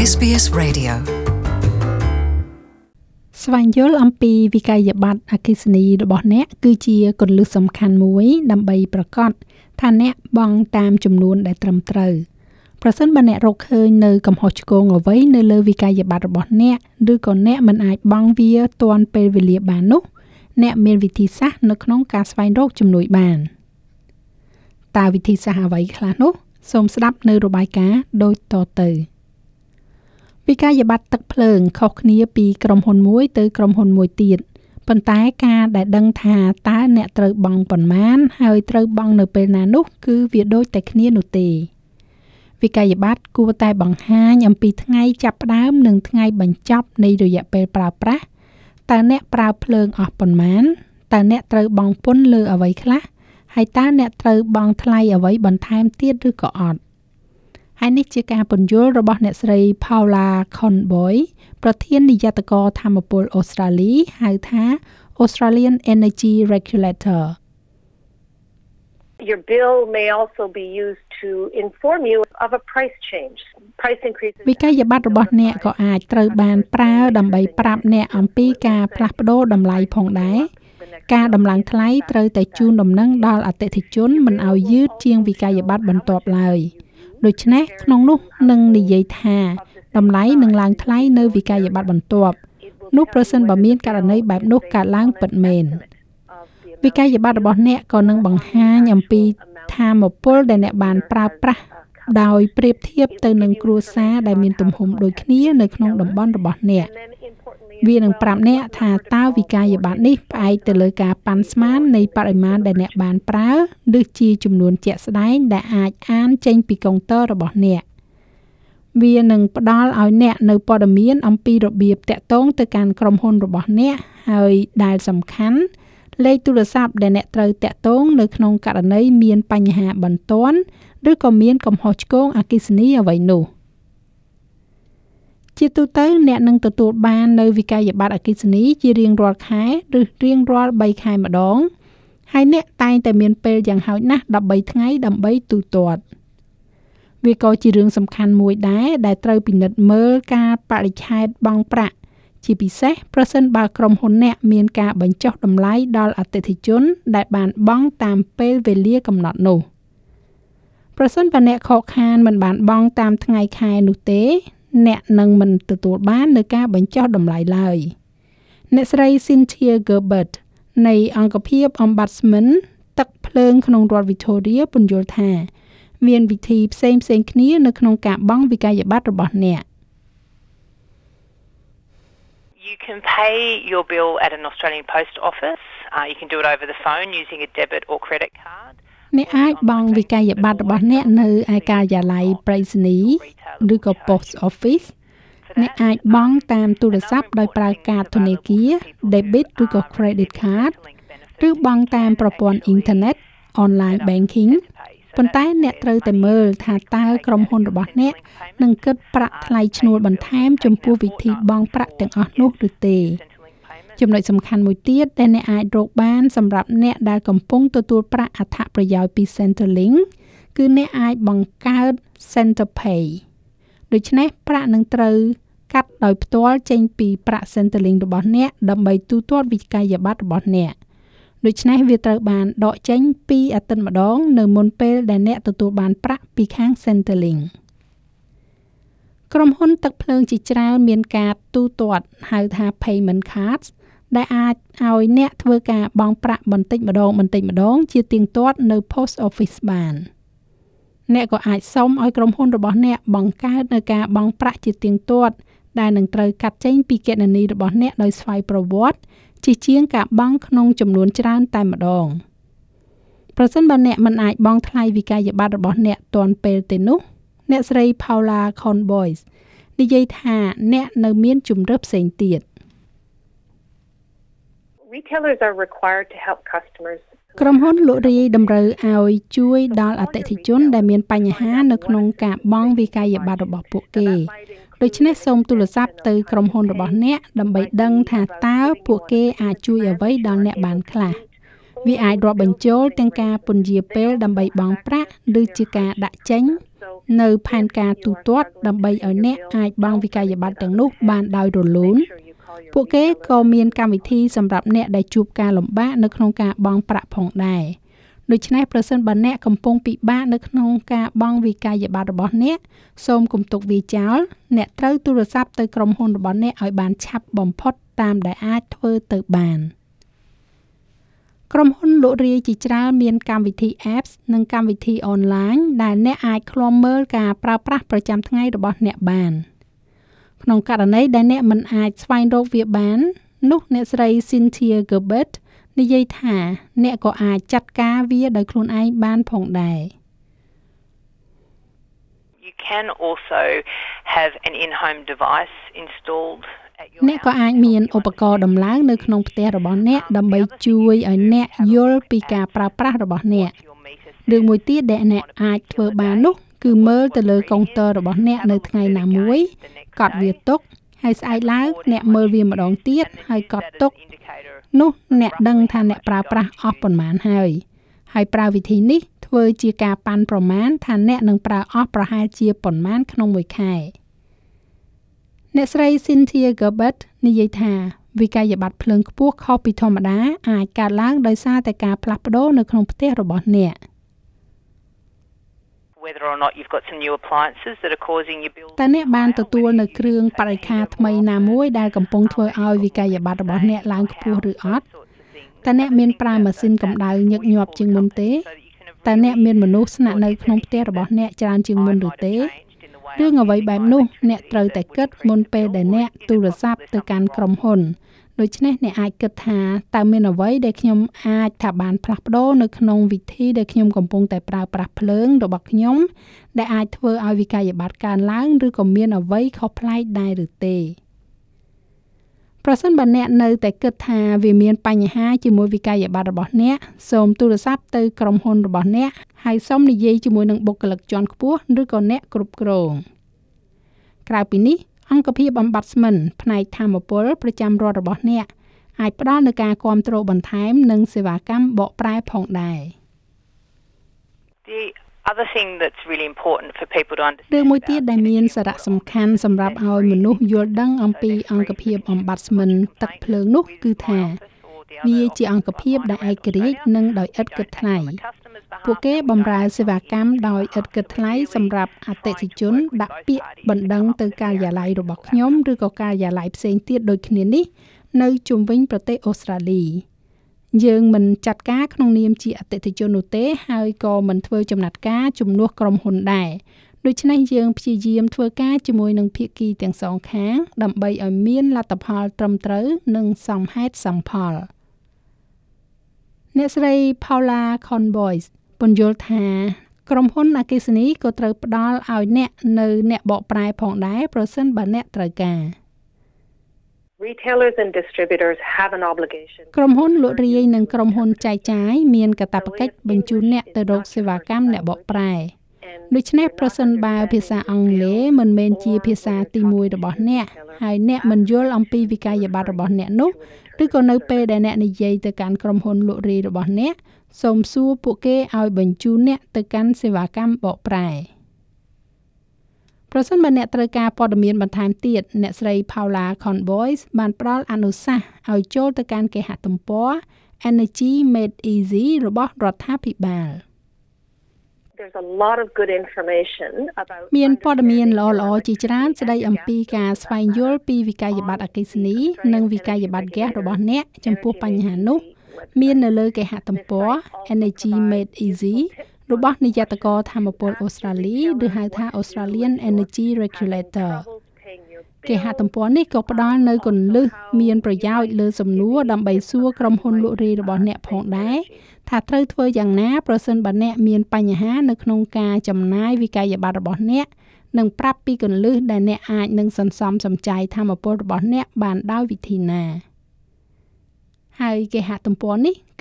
SBS Radio ស្វែងយល់អំពីវិក័យប័ត្រអគ្គិសនីរបស់អ្នកគឺជាគន្លឹះសំខាន់មួយដើម្បីប្រកាសថាអ្នកបង់តាមចំនួនដែលត្រឹមត្រូវប្រសិនបើអ្នករកឃើញនៅកំហុសឆ្គងអ្វីនៅលើវិក័យប័ត្ររបស់អ្នកឬក៏អ្នកមិនអាចបង់វាទាន់ពេលវេលាបាននោះអ្នកមានវិធីសាស្ត្រនៅក្នុងការស្វែងរកជំនួយបានតើវិធីសាស្ត្រអ្វីខ្លះនោះសូមស្ដាប់នៅរបាយការណ៍ដូចតទៅវិក័យប័ត្រទឹកភ្លើងខុសគ្នាពីក្រុមហ៊ុនមួយទៅក្រុមហ៊ុនមួយទៀតប៉ុន្តែការដែលដឹងថាតើអ្នកត្រូវបង់ប៉ុន្មានហើយត្រូវបង់នៅពេលណានោះគឺវាដូចតែគ្នានោះទេវិក័យប័ត្រគួរតែបង្ហាញអំពីថ្ងៃចាប់ផ្ដើមនិងថ្ងៃបញ្ចប់នៃរយៈពេលប្រើប្រាស់តើអ្នកប្រើភ្លើងអស់ប៉ុន្មានតើអ្នកត្រូវបង់ពន្ធលើអ្វីខ្លះហើយតើអ្នកត្រូវបង់ថ្លៃអ្វីបន្ថែមទៀតឬក៏អត់ហើយនេះជាការពន្យល់របស់អ្នកស្រី Paula Conboy ប្រធាននាយកថាមពលអូស្ត្រាលីហៅថា Australian Energy Regulator Your bill may also be used to inform you of a price change. Price increases. វិក័យប័ត្ររបស់អ្នកក៏អាចត្រូវបានប្រើដើម្បីប្រាប់អ្នកអំពីការផ្លាស់ប្ដូរតម្លៃផងដែរការដំឡើងថ្លៃត្រូវតែជូនដំណឹងដល់អតិថិជនមិនឲ្យយឺតជាងវិក័យប័ត្របន្ទាប់ឡើយដូច្នេះក្នុងនោះនឹងនិយាយថាតម្លៃនឹងឡើងថ្លៃនៅវិក័យប័ត្របន្ទាប់នោះប្រសិនបើមានករណីបែបនោះកើតឡើងពិតមែនវិក័យប័ត្ររបស់អ្នកក៏នឹងបង្ហាញអំពីថាមពលដែលអ្នកបានប្រើប្រាស់ដោយប្រៀបធៀបទៅនឹងគ្រួសារដែលមានទំហំដូចគ្នានៅក្នុងតំបន់របស់អ្នកវានឹងប្រាប់អ្នកថាតើវិក័យប័ត្រនេះផ្អែកទៅលើការប៉ាន់ស្មាននៃបរិមាណដែលអ្នកបានប្រើឬជាចំនួនជាក់ស្ដែងដែលអាចអានចេញពីកុងទ័ររបស់អ្នកវានឹងផ្ដល់ឲ្យអ្នកនៅព័ត៌មានអំពីរបៀបតាក់ទងទៅកាន់ក្រុមហ៊ុនរបស់អ្នកហើយដែលសំខាន់លេខទូរស័ព្ទដែលអ្នកត្រូវតាក់ទងនៅក្នុងករណីមានបញ្ហាបន្ទាន់ឬក៏មានកំហុសឆ្គងអគ្គិសនីអ្វីនោះជាទូទៅអ្នកនឹងទទួលបាននៅវិក័យប័ត្រអគ្គិសនីជារៀងរាល់ខែឬរៀងរាល់3ខែម្ដងហើយអ្នកតែងតែមានពេលយ៉ាងហោចណាស់13ថ្ងៃដើម្បីទូទាត់វាក៏ជារឿងសំខាន់មួយដែរដែលត្រូវពិនិត្យមើលការបរិច្ឆេទបង់ប្រាក់ជាពិសេសប្រសិនបើក្រុមហ៊ុនអ្នកមានការបញ្ចុះតម្លៃដល់អតិថិជនដែលបានបង់តាមពេលវេលាកំណត់នោះប្រសិនបើអ្នកខកខានមិនបានបង់តាមថ្ងៃខែនោះទេអ្នកនឹងមិនទទួលបាននូវការបញ្ចុះតម្លៃឡើយអ្នកស្រី Cynthia Gerbert នៃអង្គភាព Ombudsman ទឹកភ្លើងក្នុងរដ្ឋ Victoria ពន្យល់ថាមានវិធីផ្សេងៗគ្នានៅក្នុងការបង់វិក័យប័ត្ររបស់អ្នក You can pay your bill at an Australian Post Office. You can do it over the phone using a debit or credit card. អ្នកអាចបង់វិក័យប័ត្ររបស់អ្នកនៅឯការិយាល័យប្រៃសណីយ៍ឬក៏ Post Office អ្នកអាចបង់តាមទូរស័ព្ទដោយប្រើកាតធនាគារ debit ឬក៏ credit card ឬបង់តាមប្រព័ន្ធអ៊ីនធឺណិត online banking ប៉ុន្តែអ្នកត្រូវតែមើលថាតើក្រុមហ៊ុនរបស់អ្នកនឹងគិតប្រាក់ថ្លៃឈ្នួលបន្ថែមចំពោះវិធីបង់ប្រាក់ទាំងអស់នោះឬទេចំណុចសំខាន់មួយទៀតដែលអ្នកអាចរកបានសម្រាប់អ្នកដែលកំពុងទទួលប្រាក់អត្ថប្រយោជន៍ពី Centrelink គឺអ្នកអាចបង្កើត Centerpay ដូច្នេះប្រាក់នឹងត្រូវកាត់ដោយផ្ទាល់ចេញពីប្រាក់ Centrelink របស់អ្នកដើម្បីទូទាត់វិក័យប័ត្ររបស់អ្នកដូច្នេះវាត្រូវបានដកចេញពីអាទិត្យម្ដងនៅមុនពេលដែលអ្នកទទួលបានប្រាក់ពីខាង Centrelink ក្រុមហ៊ុនទឹកភ្លើងជាច្រើនមានកាតទូទាត់ហៅថា payment cards ដែលអាចឲ្យអ្នកធ្វើការបង់ប្រាក់បន្តិចម្ដងជាទៀងទាត់នៅ Post Office បានអ្នកក៏អាចសុំឲ្យក្រុមហ៊ុនរបស់អ្នកបង្កើតនៅការបង់ប្រាក់ជាទៀងទាត់ដែលនឹងត្រូវកាត់ចេញពីគណនីរបស់អ្នកដោយស្វ័យប្រវត្តិជាងការបង់ក្នុងចំនួនច្រើនតែម្ដងប្រសិនបើអ្នកមិនអាចបង់ថ្លៃវិក័យប័ត្ររបស់អ្នកទាន់ពេលទេនោះអ្នកស្រី Paula Conboy និយាយថាអ្នកនៅមានជម្រើសផ្សេងទៀត Retailers are required to help customers. ក្រុមហ៊ុនលក់រាយតម្រូវឲ្យជួយដល់អតិថិជនដែលមានបញ្ហានៅក្នុងការបង់វិក័យប័ត្ររបស់ពួកគេដូច្នេះសូមទូរស័ព្ទទៅក្រុមហ៊ុនរបស់អ្នកដើម្បីដឹងថាតើពួកគេអាចជួយអ្វីដល់អ្នកបានខ្លះវាអាចរាប់បញ្ចូលទាំងការពន្យាពេលដើម្បីបង់ប្រាក់ឬជាការដាក់ចេញនៅផែនការទូទាត់ដើម្បីឲ្យអ្នកអាចបង់វិក័យប័ត្រទាំងនោះបានដោយរលូនពួកគេក៏មានកម្មវិធីសម្រាប់អ្នកដែលជួបការលំបាកនៅក្នុងការបង់ប្រាក់ផងដែរដូច្នេះប្រសិនបើអ្នកកំពុងពិបាកនៅក្នុងការបង់វិក័យប័ត្ររបស់អ្នកសូមកុំទុកវាចោលអ្នកត្រូវទូរស័ព្ទទៅក្រុមហ៊ុនរបស់អ្នកឲ្យបានឆាប់បំផុតតាមដែលអាចធ្វើទៅបានក្រុមហ៊ុនលក់រាយជាច្រើនមានកម្មវិធី apps និងកម្មវិធី online ដែលអ្នកអាចឃ្លាំមើលការប្រើប្រាស់ប្រចាំថ្ងៃរបស់អ្នកបានក្នុងករណីដែលអ្នកមិនអាចស្វែងរកវាបាននោះអ្នកស្រី Cynthia Gerbert និយាយថាអ្នកក៏អាចចាត់ការវាដោយខ្លួនឯងបានផងដែរ You can also have an in-home device installed អ្នកក៏អាចមានឧបករណ៍ដំឡើងនៅក្នុងផ្ទះរបស់អ្នកដើម្បីជួយឲ្យអ្នកយល់ពីការប្រើប្រាស់របស់អ្នករឿងមួយទៀតដែលអ្នកអាចធ្វើបាននោះគឺមើលទៅលើកុងទ័ររបស់អ្នកនៅថ្ងៃណាមួយកត់វាទុកហើយស្អែកឡើងអ្នកមើលវាម្ដងទៀតហើយកត់ទុកនោះអ្នកដឹងថាអ្នកប្រើប្រាស់អស់ប៉ុន្មានហើយប្រើវិធីនេះធ្វើជាការប៉ាន់ប្រមាណថាអ្នកនឹងប្រើអស់ប្រហែលជាប៉ុន្មានក្នុងមួយខែអ្នកស្រី Cynthia Gerbert និយាយថាវិក័យប័ត្រភ្លើងខ្ពស់ខុសពីធម្មតាអាចកើតឡើងដោយសារតែការផ្លាស់ប្ដូរនៅក្នុងផ្ទះរបស់អ្នក whether or not you've got some new appliances that are causing your bills តើអ្នកបានទទួលនៅគ្រឿងបរិក្ខារថ្មីណាមួយដែលកំពុងធ្វើឲ្យវិក័យប័ត្ររបស់អ្នកឡើងខ្ពស់ឬអត់តើអ្នកមានប្រើម៉ាស៊ីនកម្ដៅញឹកញាប់ជាងមុនទេតើអ្នកមានមនុស្សស្នាក់នៅក្នុងផ្ទះរបស់អ្នកច្រើនជាងមុនឬទេរឿងអ្វីបែបនោះអ្នកត្រូវតែគិតមុនពេលដែលអ្នកទូរស័ព្ទទៅកាន់ក្រុមហ៊ុនដូច្នេះអ្នកអាចគិតថាតើមានអ្វីដែលខ្ញុំអាចថាបានផ្លាស់ប្ដូរនៅក្នុងវិធីដែលខ្ញុំកំពុងតែប្រើប្រាស់ភ្លើងរបស់ខ្ញុំដែលអាចធ្វើឲ្យវិក័យប័ត្រកើនឡើងឬក៏មានអ្វីខុសប្លែកដែរឬទេប្រសិនបើអ្នកនៅតែគិតថាវាមានបញ្ហាជាមួយវិក័យប័ត្ររបស់អ្នកសូមទូរស័ព្ទទៅក្រុមហ៊ុនរបស់អ្នកហើយសូមនិយាយជាមួយនឹងបុគ្គលិកជាន់ខ្ពស់ឬក៏អ្នកគ្រប់គ្រងក្រៅពីនេះអង្គភាពអំបត្តិស្មិនផ្នែកធម្មពលប្រចាំរដ្ឋរបស់អ្នកអាចផ្ដល់នូវការគាំទ្របន្ថែមនិងសេវាកម្មបកប្រែផងដែរ The other thing that's really important for people to understand រឿងមួយទៀតដែលមានសារៈសំខាន់សម្រាប់ឲ្យមនុស្សយល់ដឹងអំពីអង្គភាពអំបត្តិស្មិនទឹកភ្លើងនោះគឺថាវាជាអង្គភាពដែលឯករាជ្យនិងដោយឥតគិតថ្លៃពួកគេបម្រើសេវាកម្មដោយឥតគិតថ្លៃសម្រាប់អតិថិជនដាក់ពាក្យបណ្ដឹងទៅការិយាល័យរបស់ខ្ញុំឬក៏ការិយាល័យផ្សេងទៀតដូចគ្នានេះនៅជុំវិញប្រទេសអូស្ត្រាលីយើងមិនចាត់ការក្នុងនាមជាអតិថិជននោះទេហើយក៏មិនធ្វើចំណាត់ការជំនួសក្រុមហ៊ុនដែរដូច្នេះយើងព្យាយាមធ្វើការជាមួយនឹងភាគីទាំងសងខាងដើម្បីឲ្យមានលទ្ធផលត្រឹមត្រូវនិងសមហេតុសមផលអ្នកស្រី Paula Conboys ពន្យល់ថាក្រុមហ៊ុនអគ្គិសនីក៏ត្រូវផ្ដល់ឲ្យអ្នកនៅអ្នកបកប្រែផងដែរប្រសិនបើអ្នកត្រូវការ Retailers and distributors have an obligation ក្រុមហ៊ុនលក់រាយនិងក្រុមហ៊ុនចែកចាយមានកាតព្វកិច្ចបញ្ជូនអ្នកទៅរកសេវាកម្មអ្នកបកប្រែដូច្នេះប្រសិនបើភាសាអង់គ្លេសមិនមែនជាភាសាទី1របស់អ្នកហើយអ្នកមិនយល់អំពីវិក័យប័ត្ររបស់អ្នកនោះឬក៏នៅពេលដែលអ្នកនិយាយទៅកាន់ក្រុមហ៊ុនលក់រាយរបស់អ្នកសូមសួរពួកគេឲ្យបញ្ជូនអ្នកទៅកាន់សេវាកម្មបកប្រែប្រសិនបើអ្នកត្រូវការព័ត៌មានបន្ថែមទៀតអ្នកស្រី Paula Conboys បានផ្ដល់អនុសាសន៍ឲ្យចូលទៅកាន់គេហទំព័រ Energy Made Easy របស់រដ្ឋាភិបាល There's a lot of good information about មានព័ត៌មានល្អៗជាច្រើនស្ដីអំពីការស្វែងយល់ពីវិក័យប័ត្រអគ្គិសនីនិងវិក័យប័ត្រហ្គាសរបស់អ្នកចំពោះបញ្ហានោះមាននៅលើគេហទំព័រ Energy Made Easy របស់នាយកដ្ឋានថាមពលអូស្ត្រាលីឬហៅថា Australian Energy Regulator គេហទំព័រនេះក៏ផ្ដល់នៅគន្លឹះមានប្រយោជន៍លើសំណួរដើម្បីសួរក្រុមហ៊ុនលក់រាយរបស់អ្នកផងដែរថាត្រូវធ្វើយ៉ាងណាប្រសិនបើអ្នកមានបញ្ហានៅក្នុងការចំណាយវិក័យប័ត្ររបស់អ្នកនិងប្រាប់ពីគន្លឹះដែលអ្នកអាចនឹងសន្សំសំចៃថាមពលរបស់អ្នកបានដោយវិធីណាហើយគេហទំព័រនេះគឺ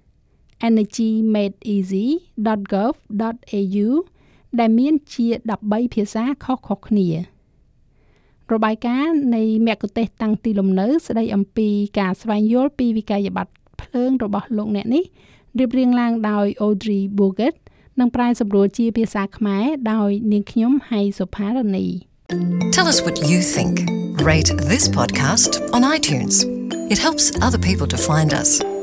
energymadeeasy.gov.au ដែលមានជា13ភាសាខុសៗគ្នារបាយការណ៍នៃមគ្គុទ្ទេសក៍តាំងទីលំនៅស្ដីអំពីការស្វែងយល់ពីវិក័យប័ត្រភ្លើងរបស់លោកអ្នកនេះរៀបរៀងឡើងដោយ Audrey Bogut និងប្រែសម្រួលជាភាសាខ្មែរដោយនាងខ្ញុំហៃសុផារនី Tell us what you think. Rate this podcast on iTunes. It helps other people to find us.